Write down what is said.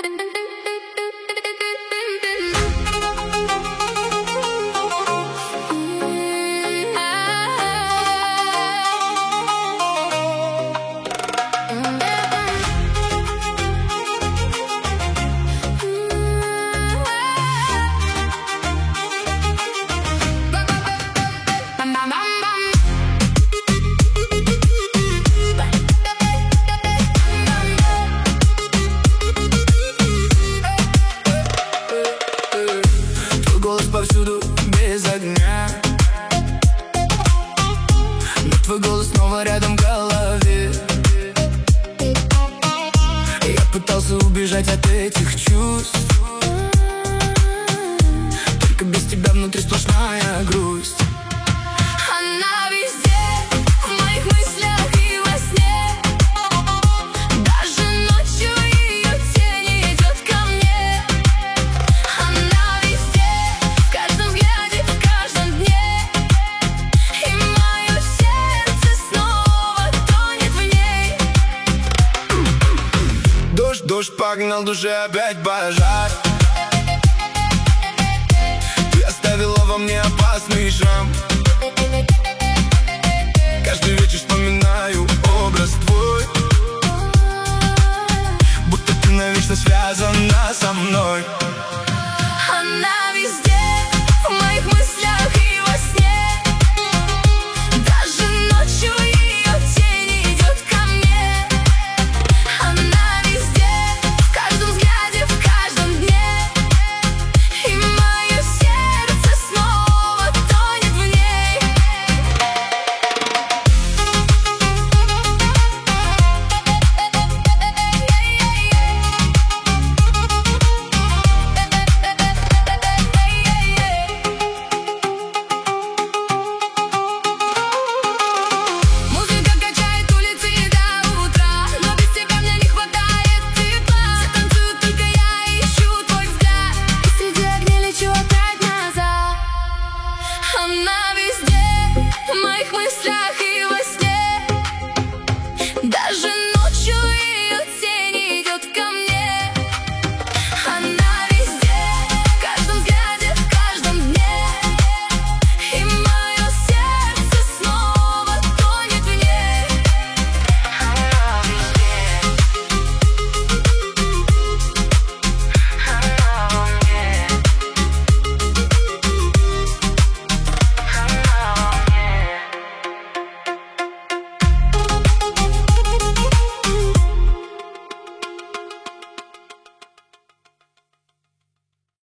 Повсюду без огня, но твой голос снова рядом в голове. Я пытался убежать от этих чувств, только без тебя внутри сплошная грусть. Она везде, в моих мыслях и во сне. Даже ночью ее тень идет ко мне. Она везде, в каждом взгляде, в каждом дне. И мое сердце снова тонет в ней. Дождь погнал, в душе опять пожар. Ты оставила во мне опасный шрам. Каждый вечер вспоминаю образ твой, будто ты навечно связана со мной.